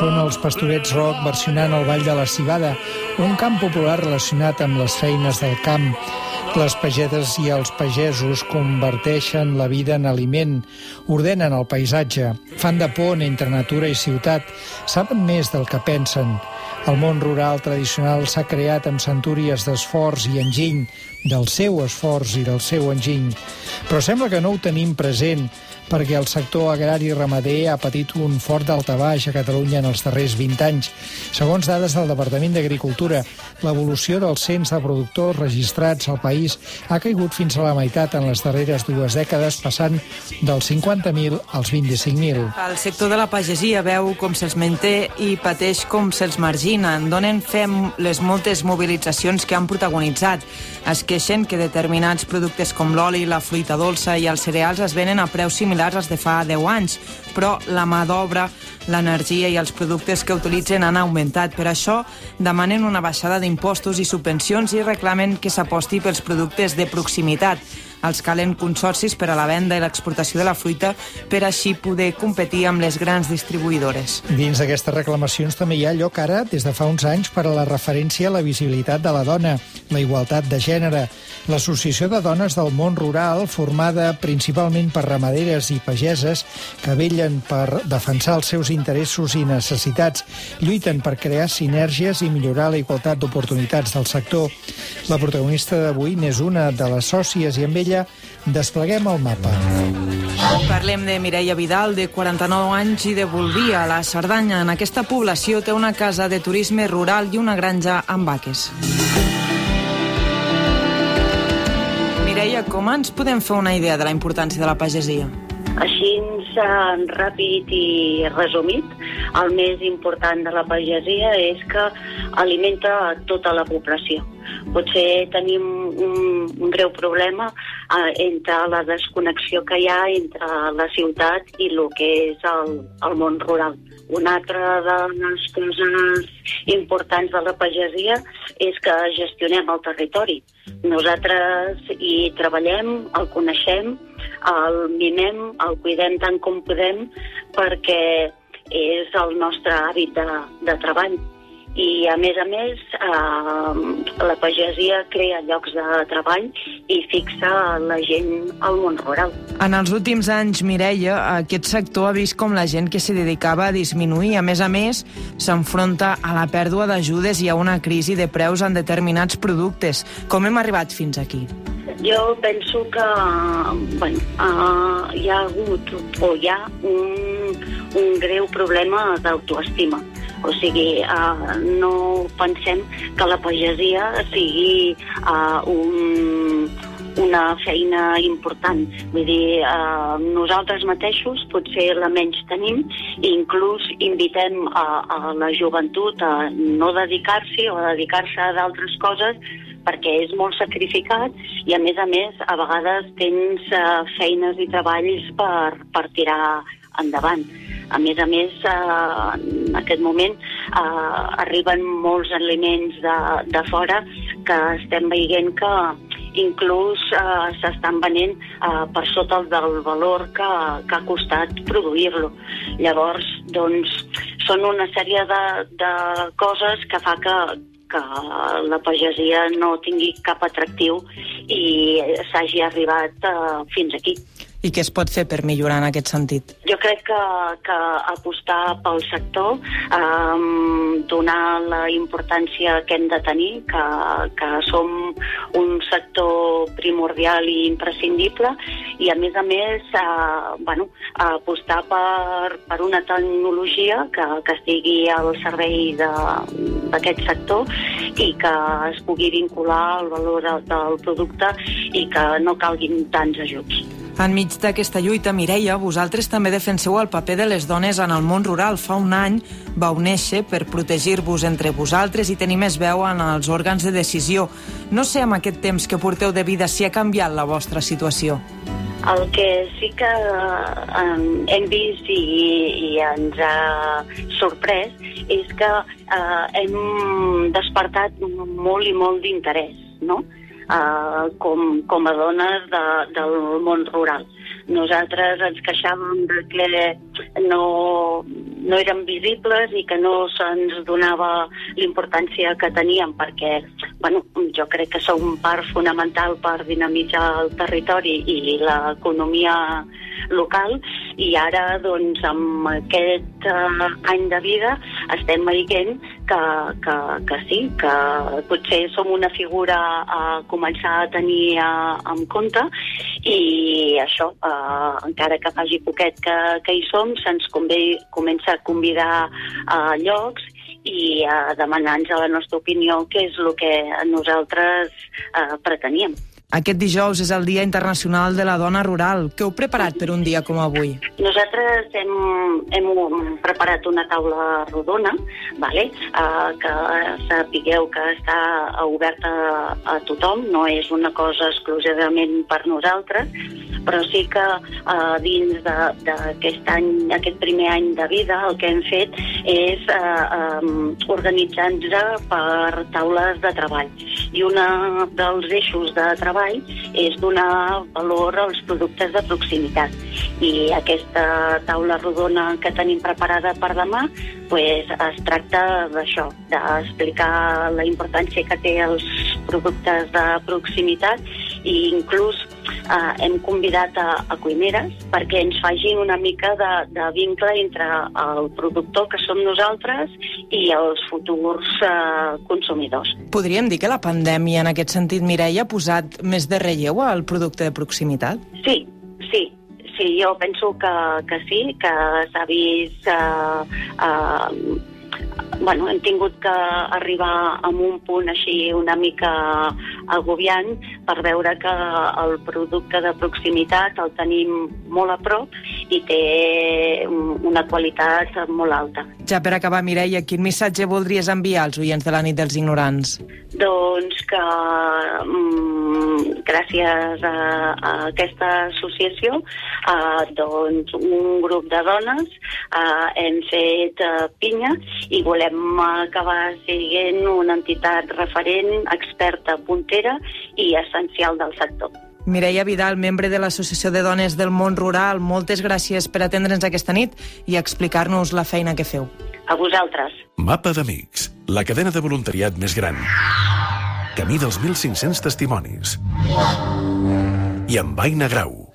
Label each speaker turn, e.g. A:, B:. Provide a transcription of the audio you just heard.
A: Són els Pastorets Rock versionant el Ball de la Civada, un cant popular relacionat amb les feines del camp. Les pageses i els pagesos converteixen la vida en aliment, ordenen el paisatge, fan de pont entre natura i ciutat, saben més del que pensen. El món rural tradicional s'ha creat amb centúries d'esforç i enginy, del seu esforç i del seu enginy. Però sembla que no ho tenim present, perquè el sector agrari i ramader ha patit un fort daltabaix a Catalunya en els darrers 20 anys. Segons dades del Departament d'Agricultura, l'evolució del cens de productors registrats al país ha caigut fins a la meitat en les darreres 2 dècades, passant dels 50.000 als 25.000.
B: El sector de la pagesia veu com se'ls manté i pateix com se'ls margina. En donen fe les moltes mobilitzacions que han protagonitzat. Es queixen que determinats productes com l'oli, la fruita dolça i els cereals es venen a preus similars als de fa 10 anys, però la mà d'obra, l'energia i els productes que utilitzen han augmentat. Per això demanen una baixada d'impostos i subvencions i reclamen que s'aposti pels productes de proximitat. Els calen consorcis per a la venda i l'exportació de la fruita per així poder competir amb les grans distribuïdores.
A: Dins d'aquestes reclamacions també hi ha lloc ara, des de fa uns anys, per a la referència a la visibilitat de la dona, la igualtat de gènere. L'Associació de Dones del Món Rural, formada principalment per ramaderes i pageses que vellen per defensar els seus interessos i necessitats, lluiten per crear sinergies i millorar la igualtat d'oportunitats del sector. La protagonista d'avui n'és una de les sòcies i amb ella despleguem el mapa.
B: Parlem de Mireia Vidal, de 49 anys i de Bolvir, a la Cerdanya. En aquesta població té una casa de turisme rural i una granja amb vaques. Mireia, com ens podem fer una idea de la importància de la pagesia?
C: Així, ràpid i resumit, el més important de la pagesia és que alimenta tota la població. Potser tenim un greu problema entre la desconnexió que hi ha entre la ciutat i el que és el món rural. Una altra de les coses importants de la pagesia és que gestionem el territori. Nosaltres hi treballem, el coneixem, el mimem, el cuidem tant com podem perquè és el nostre hàbit de treball. I, a més, la pagesia crea llocs de treball i fixa la gent al món rural.
B: En els últims anys, Mireia, aquest sector ha vist com la gent que s'hi dedicava a disminuir. A més, s'enfronta a la pèrdua d'ajudes i a una crisi de preus en determinats productes. Com hem arribat fins aquí?
C: Jo penso que hi ha hagut o hi ha un greu problema d'autoestima. O sigui, no pensem que la pagesia sigui una feina important. Vull dir, nosaltres mateixos potser la menys tenim i inclús invitem a la joventut a no dedicar-s'hi o a dedicar-se a d'altres coses perquè és molt sacrificat i, a més, a vegades tens feines i treballs per tirar endavant. A més, en aquest moment arriben molts aliments de fora que estem veient que inclús s'estan venent per sota del valor que ha costat produir-lo. Llavors, doncs, són una sèrie de coses que fa que la pagesia no tingui cap atractiu i s'hagi arribat fins aquí.
B: I què es pot fer per millorar en aquest sentit?
C: Jo crec que apostar pel sector, donar la importància que hem de tenir, que som un sector primordial i imprescindible, i a més, apostar per una tecnologia que estigui al servei d'aquest sector i que es pugui vincular al valor del producte i que no calguin tants ajuts.
B: Enmig d'aquesta lluita, Mireia, vosaltres també defenseu el paper de les dones en el món rural. Fa un any vau néixer per protegir-vos entre vosaltres i tenir més veu en els òrgans de decisió. No sé, amb aquest temps que porteu de vida, si ha canviat la vostra situació.
C: El que sí que hem vist i ens ha sorprès és que hem despertat molt i molt d'interès, no?, com a dones del món rural. Nosaltres ens queixàvem de que no eren visibles i que no se'ns donava l'importància que teníem, perquè jo crec que som part fonamental per dinamitzar el territori i l'economia local, i ara, doncs, amb aquest any de vida estem veient que sí, que potser som una figura a començar a tenir en compte, i això, encara que faci poquet que hi som, se'ns comença a convidar a llocs i a demanar-nos la nostra opinió, que és el que nosaltres preteníem.
B: Aquest dijous és el Dia Internacional de la Dona Rural. Què heu preparat per un dia com avui?
C: Nosaltres hem preparat una taula rodona, que sapigueu que està oberta a tothom, no és una cosa exclusivament per nosaltres, però sí que dins d'aquest primer any de vida el que hem fet és organitzar-nos per taules de treball. I un dels eixos de treball és donar valor als productes de proximitat. I aquesta taula rodona que tenim preparada per demà es tracta d'això, d'explicar la importància que té els productes de proximitat, i inclús hem convidat a cuineres perquè ens facin una mica de vincle entre el productor, que som nosaltres, i els futurs consumidors.
B: Podríem dir que la pandèmia, en aquest sentit, Mireia, ha posat més de relleu al producte de proximitat?
C: Sí, jo penso que sí, que s'ha vist... hem tingut que arribar a un punt així una mica agobiant per veure que el producte de proximitat el tenim molt a prop i té una qualitat molt alta.
B: Ja per acabar, Mireia, quin missatge voldries enviar als oients de la nit dels ignorants?
C: Doncs que gràcies a aquesta associació, un grup de dones hem fet pinya i volem acabar sent una entitat referent, experta, puntera i essencial del sector.
B: Mireia Vidal, membre de l'Associació de Dones del Món Rural, moltes gràcies per atendre'ns aquesta nit i explicar-nos la feina que feu.
C: A vosaltres.
D: Mapa d'Amics, la cadena de voluntariat més gran. Camí dels 1.500 testimonis. I amb Aina Grau.